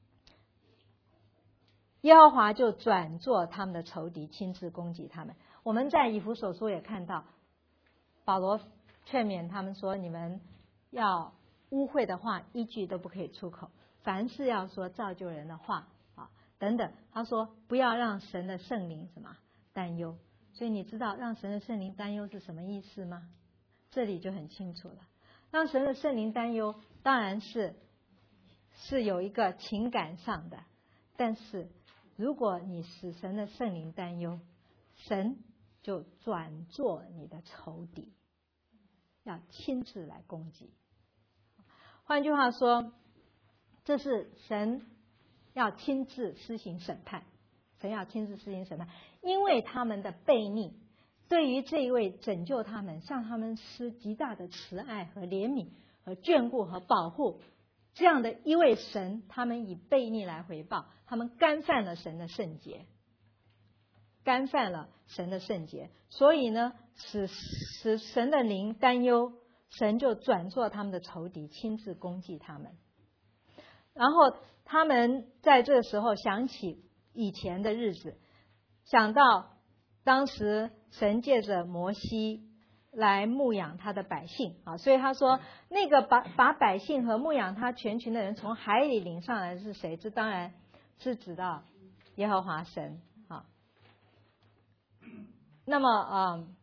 [SPEAKER 1] 耶和华就转作他们的仇敌，亲自攻击他们。我们在以弗所书也看到，保罗劝勉他们说：你们要污秽的话一句都不可以出口，凡事要说造就人的话啊等等。他说不要让神的圣灵什么担忧。所以你知道让神的圣灵担忧是什么意思吗？这里就很清楚了。让神的圣灵担忧，当然是是有一个情感上的，但是如果你使神的圣灵担忧，神就转作你的仇敌，要亲自来攻击。换句话说，这是神要亲自施行审判，神要亲自施行审判，因为他们的悖逆，对于这一位拯救他们、向他们施极大的慈爱和怜悯和眷顾和保护，这样的一位神，他们以悖逆来回报，他们干犯了神的圣洁，干犯了神的圣洁，所以呢，使使神的灵担忧，神就转作他们的仇敌，亲自攻击他们。然后他们在这个时候想起以前的日子，想到当时神借着摩西来牧养他的百姓啊，所以他说那个把把百姓和牧养他全群的人从海里领上来的是谁？这当然是指到耶和华神啊。那么啊、嗯，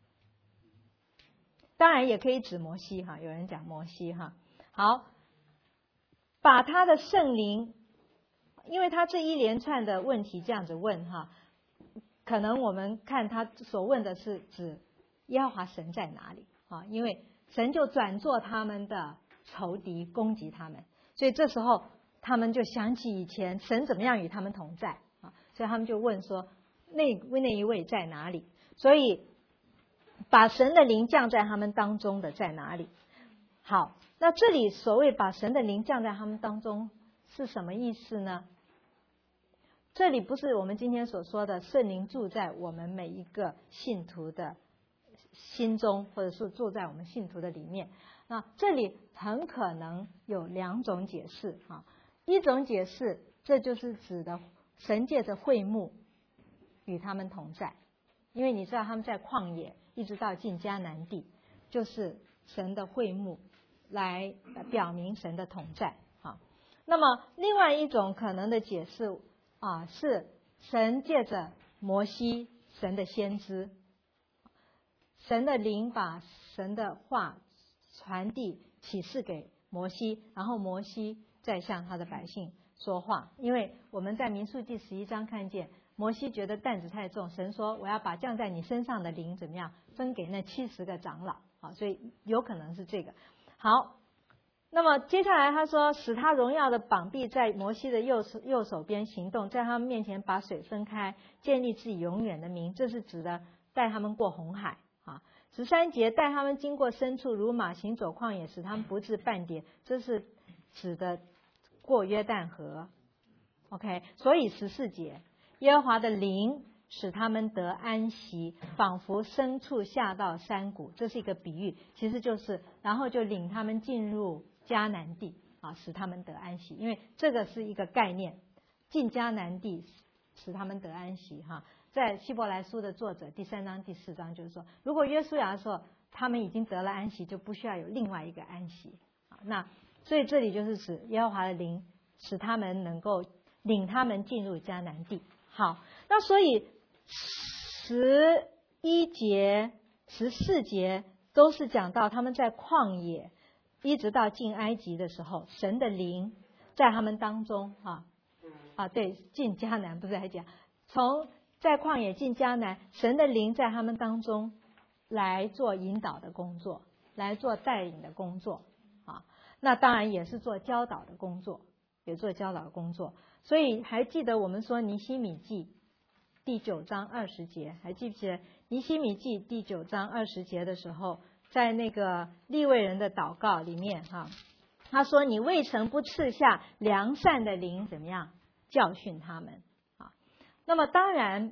[SPEAKER 1] 当然也可以指摩西哈，有人讲摩西哈。好，把他的圣灵，因为他这一连串的问题这样子问哈，可能我们看他所问的是指耶和华神在哪里啊？因为神就转作他们的仇敌，攻击他们，所以这时候他们就想起以前神怎么样与他们同在啊，所以他们就问说那那一位在哪里？所以把神的灵降在他们当中的在哪里？好，那这里所谓把神的灵降在他们当中是什么意思呢？这里不是我们今天所说的圣灵住在我们每一个信徒的心中，或者是住在我们信徒的里面。那这里很可能有两种解释啊。一种解释，这就是指的神借着会幕与他们同在，因为你知道他们在旷野一直到进迦南地，就是神的会幕来表明神的同在啊。那么另外一种可能的解释啊，是神借着摩西神的先知，神的灵把神的话传递启示给摩西，然后摩西再向他的百姓说话。因为我们在民数记十一章看见摩西觉得担子太重，神说我要把降在你身上的灵怎么样分给那七十个长老，好，所以有可能是这个。好，那么接下来他说，使他荣耀的膀臂在摩西的右手右手边行动，在他们面前把水分开，建立自己永远的名。这是指的带他们过红海啊。十三节，带他们经过深处，如马行走旷野，使他们不致半跌。这是指的过约旦河。OK， 所以十四节，耶和华的灵使他们得安息，仿佛牲畜下到山谷。这是一个比喻，其实就是然后就领他们进入迦南地啊，使他们得安息。因为这个是一个概念，进迦南地使他们得安息哈。在希伯来书的作者第三章第四章就是说，如果约书亚说他们已经得了安息，就不需要有另外一个安息啊。那所以这里就是指耶和华的灵使他们能够领他们进入迦南地。好，那所以十一节、十四节都是讲到他们在旷野一直到进埃及的时候，神的灵在他们当中啊啊，对，进迦南不是还讲从在旷野进迦南，神的灵在他们当中来做引导的工作，来做带领的工作啊。那当然也是做教导的工作，也做教导的工作。所以还记得我们说尼希米记第九章二十节，还记不记得尼希米记第九章二十节的时候，在那个利未人的祷告里面哈，他说你未曾不赐下良善的灵，怎么样教训他们啊？那么当然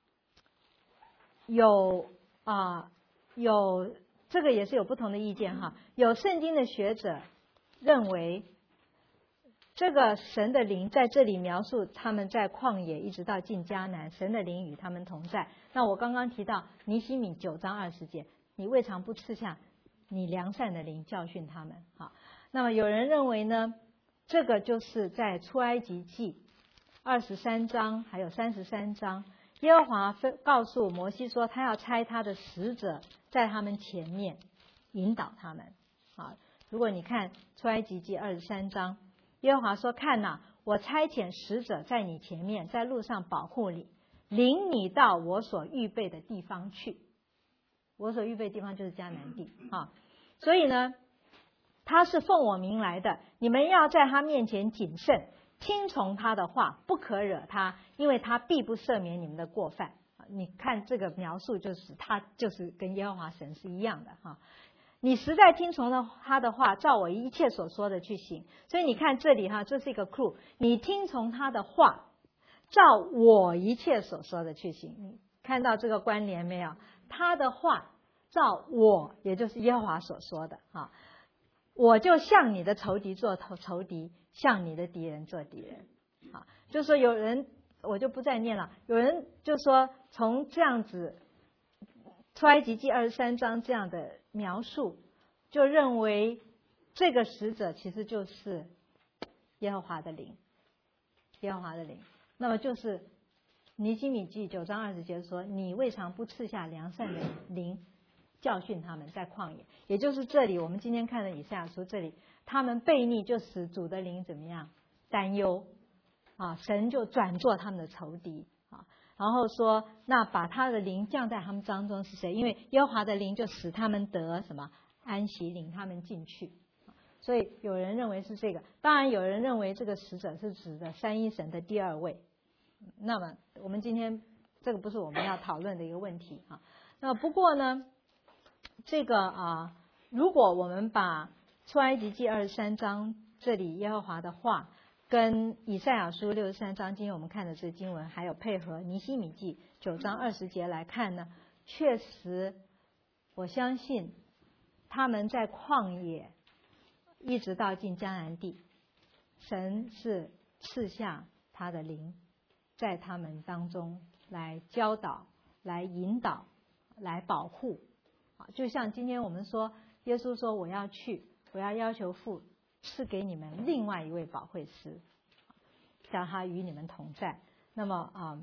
[SPEAKER 1] 有啊，有这个也是有不同的意见哈。有圣经的学者认为，这个神的灵在这里描述他们在旷野一直到进迦南，神的灵与他们同在。那我刚刚提到尼希米九章二十节，你未尝不赐下你良善的灵教训他们。好，那么有人认为呢，这个就是在出埃及记二十三章还有三十三章，耶和华告诉摩西说，他要差他的使者在他们前面引导他们。好，如果你看出埃及记二十三章，耶和华说，看哪、啊，我差遣使者在你前面，在路上保护你，领你到我所预备的地方去。我所预备的地方就是迦南地啊。所以呢，他是奉我名来的，你们要在他面前谨慎，听从他的话，不可惹他，因为他必不赦免你们的过犯。你看这个描述，就是他就是跟耶和华神是一样的哈。你实在听从了他的话，照我一切所说的去行。所以你看这里哈，这是一个 clue， 你听从他的话，照我一切所说的去行。你看到这个关联没有？他的话照我，也就是耶和华所说的哈，我就向你的仇敌做仇敌，向你的敌人做敌人。啊，就是说有人，我就不再念了。有人就说，从这样子出埃及记二十三章这样的描述，就认为这个使者其实就是耶和华的灵，耶和华的灵。那么就是尼希米记九章二十节说，你未尝不赐下良善的灵教训他们在旷野。也就是这里我们今天看的以赛亚书，这里他们悖逆，就使主的灵怎么样担忧啊，神就转做他们的仇敌啊。然后说，那把他的灵降在他们当中是谁？因为耶和华的灵就使他们得什么安息，领他们进去。所以有人认为是这个，当然有人认为这个使者是指的三一神的第二位。那么我们今天这个不是我们要讨论的一个问题啊。那不过呢，这个啊，如果我们把出埃及记二十三章这里耶和华的话，跟以赛亚书六十三章今天我们看的这经文，还有配合尼希米记九章二十节来看呢，确实我相信他们在旷野一直到进迦南地，神是赐下他的灵在他们当中来教导、来引导、来保护。就像今天我们说，耶稣说我要去，我要要求父赐给你们另外一位保惠师，叫他与你们同在。那么啊、呃，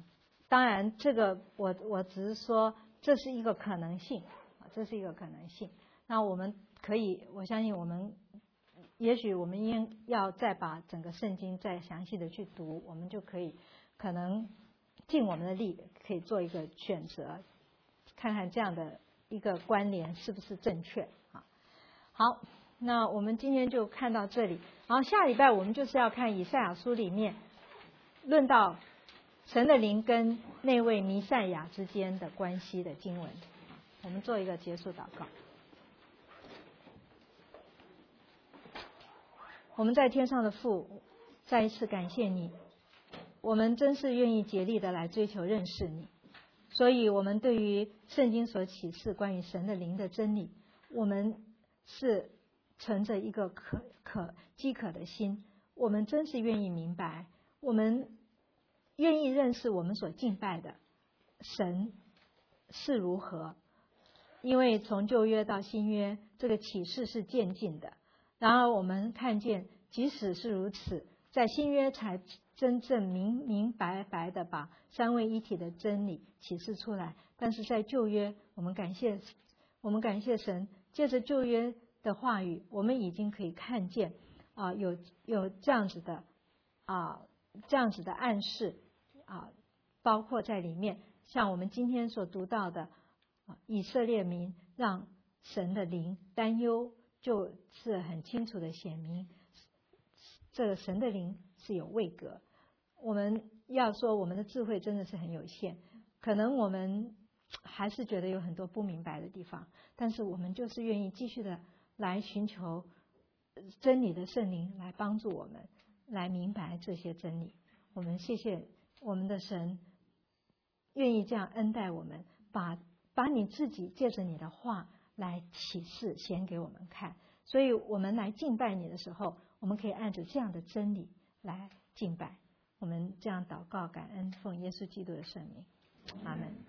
[SPEAKER 1] 当然这个我我只是说这是一个可能性，这是一个可能性。那我们可以，我相信我们也许我们应要再把整个圣经再详细的去读，我们就可以可能尽我们的力可以做一个选择，看看这样的一个关联是不是正确啊。好，那我们今天就看到这里，然后下礼拜我们就是要看以赛亚书里面论到神的灵跟那位弥赛亚之间的关系的经文。我们做一个结束祷告。我们在天上的父，再一次感谢你，我们真是愿意竭力的来追求认识你，所以我们对于圣经所启示关于神的灵的真理，我们是存着一个可可饥渴的心，我们真是愿意明白，我们愿意认识我们所敬拜的神是如何。因为从旧约到新约，这个启示是渐进的，然而我们看见即使是如此，在新约才真正明明白白的把三位一体的真理启示出来，但是在旧约，我们感谢我们感谢神，借着旧约的话语，我们已经可以看见啊、呃、有有这样子的啊、呃、这样子的暗示啊、呃，包括在里面，像我们今天所读到的啊、呃、以色列民让神的灵担忧，就是很清楚的显明这个神的灵是有位格。我们要说我们的智慧真的是很有限，可能我们还是觉得有很多不明白的地方，但是我们就是愿意继续的来寻求真理的圣灵来帮助我们来明白这些真理。我们谢谢我们的神愿意这样恩待我们，把把你自己借着你的话来启示显给我们看，所以我们来敬拜你的时候，我们可以按着这样的真理来敬拜。我们这样祷告感恩，奉耶稣基督的圣名，阿们。